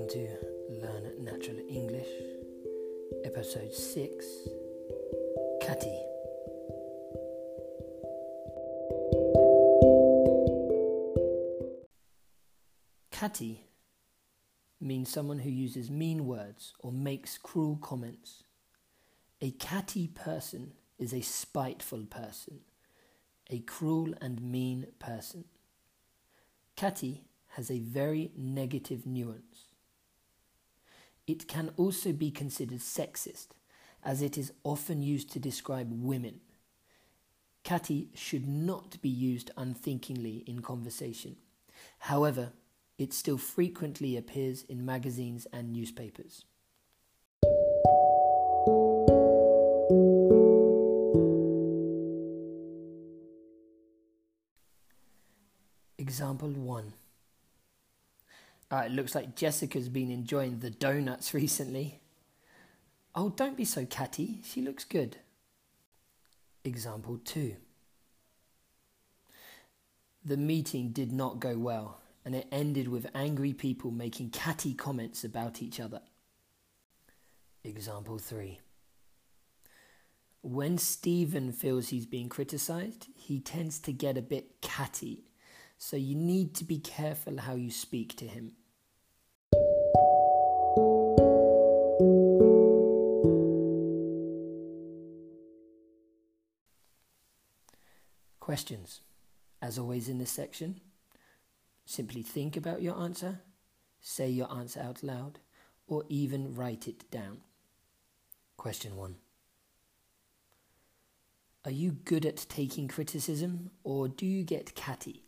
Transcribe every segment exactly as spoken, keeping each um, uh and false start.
Welcome to Learn Natural English, Episode six, Catty. Catty means someone who uses mean words or makes cruel comments. A catty person is a spiteful person, a cruel and mean person. Catty has a very negative nuance. It can also be considered sexist, as it is often used to describe women. Catty should not be used unthinkingly in conversation. However, it still frequently appears in magazines and newspapers. Example one. Uh, it looks like Jessica's been enjoying the donuts recently. Oh, don't be so catty. She looks good. Example two. The meeting did not go well, and it ended with angry people making catty comments about each other. Example three. When Stephen feels he's being criticised, he tends to get a bit catty. So you need to be careful how you speak to him. Questions. As always in this section, simply think about your answer, say your answer out loud, or even write it down. Question one. Are you good at taking criticism, or do you get catty?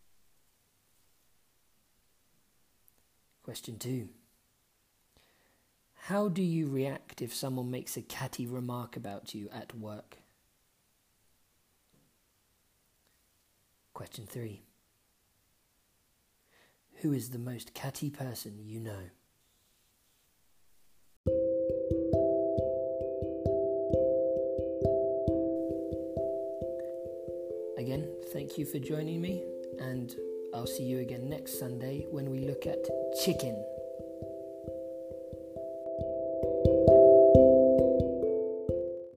Question two. How do you react if someone makes a catty remark about you at work? Question three. Who is the most catty person you know? Again, thank you for joining me, and I'll see you again next Sunday when we look at chicken.